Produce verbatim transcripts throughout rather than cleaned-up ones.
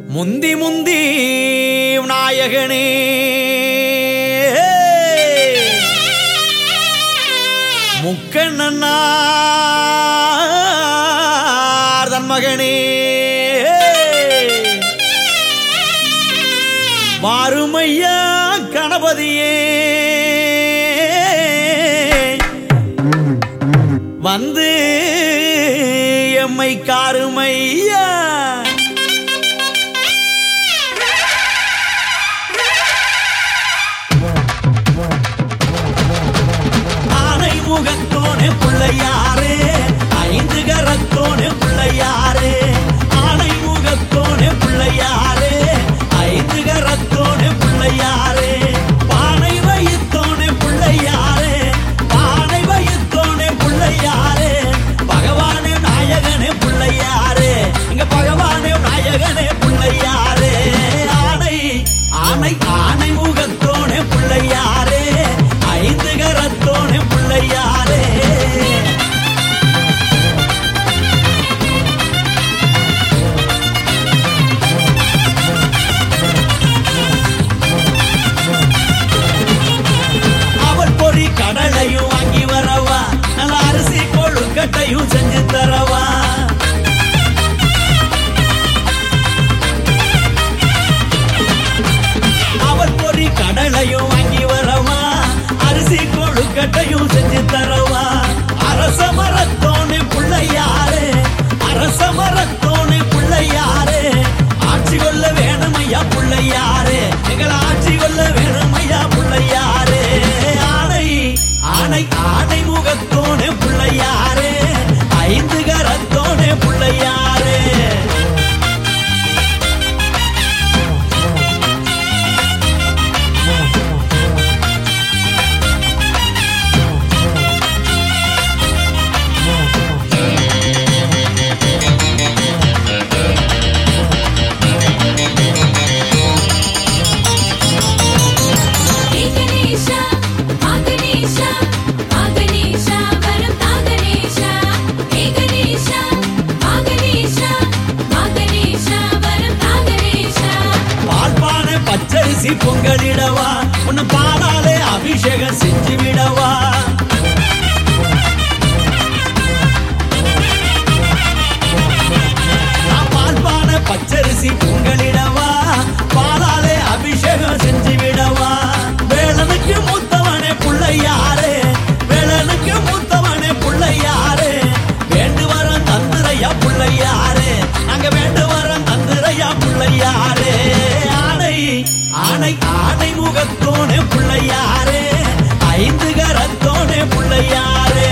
முந்தி முந்தி நாயகனே முக்கண்ணனார் தன் மகனே மாறுமையா கணபதியே வந்து எம்மை காருமையா முகத்தோனே பிள்ளையாரே ஐந்து கரத்தோனே பிள்ளையாரே ஆனை முகத்தோனே பிள்ளையாரே ஐந்து கரத்தோனே பிள்ளையாரே பானை வயித்தோனே பிள்ளையாரே பானை வயித்தோனே பிள்ளையாரே பகவானே நாயகனே பிள்ளையாரே இங்க பகவானே நாயகனே பிள்ளையாரே ஆனை ஆனை ஆனை முகத்தோனே பிள்ளையாரே ஐந்து கரத்தோனே பிள்ளையாரே அவள் பொறி கடலையும் வாங்கி வரவா நல்ல அரிசி கொழுக்கட்டையும் செஞ்சு தரவா அவள் பொறி கடலையும் வாங்கி வரவா அரிசி கொழுக்கட்டையும் செஞ்சு தரவா அரச மரத்தோனே பிள்ளையாரே அரச மரத்தோனே பிள்ளையாரே ஆட்சி கொள்ள வேணுமையா பிள்ளையாரே எங்களை ஆட்சி கொள்ள வேணுமையா பிள்ளையாரே ஆனை ஆனை ஆனை முகத்தோனே பிள்ளையாரே ஐந்து கரத்தோனே பிள்ளையாரே பச்சரிசி பொங்கலிடவா உன்னை பாலாலே அபிஷேகம் செஞ்சு விடவா பால்பான பச்சரிசி பொங்கலிடவா பாலாலே அபிஷேகம் செஞ்சு விடவா வேலனுக்கு மூத்தவனே பிள்ளையாரே வேலனுக்கு மூத்தவனே பிள்ளையாரே வேண்டு வரம் தந்துரையா பிள்ளையாரே அங்க வேண்டு வரம் தந்துரையா பிள்ளையாரே ஆனை ஆனை முகத்தோனே பிள்ளையாரே ஐந்து கரத்தோனே பிள்ளையாரே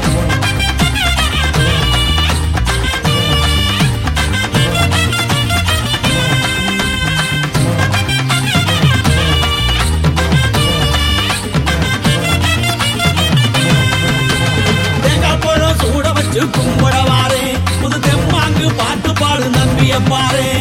தேங்காய் பழம் சூட வச்சு கும்பிடவாரே புது தெம்மாங்கு பாட்டு பாடு நம்பிய பாரு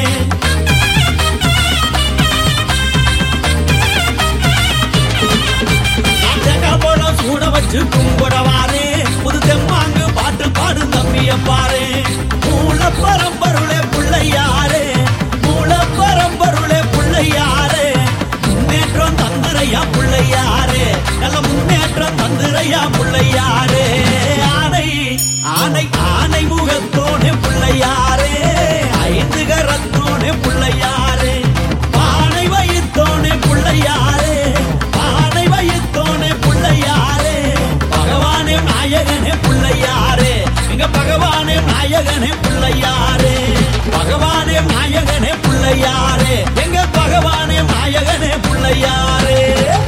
சூட வச்சு கும்பிடவாரே புது தெம்மாங்கு பாட்டு பாடு நம்பிய பாரு மூல பரம்பருளே பிள்ளையாரே மூல பரம்பருளே பிள்ளையாரே முன்னேற்றம் தந்துரையா பிள்ளையாரே நல்ல முன்னேற்றம் தந்துரையா பிள்ளையாரே ஆனை ஆனை ஆனை முகத்தோனே பிள்ளையாரே ஐந்து கரத்தோனே பிள்ளையாரே பானை வயித்தோனே பிள்ளையாரே பானை வயித்தோனே பிள்ளையாரே பகவானே நாயகனே பிள்ளையாரே எங்க பகவானே நாயகனே பிள்ளையாரே பகவானே நாயகனே பிள்ளையாரே எங்க பகவானே நாயகனே பிள்ளையாரே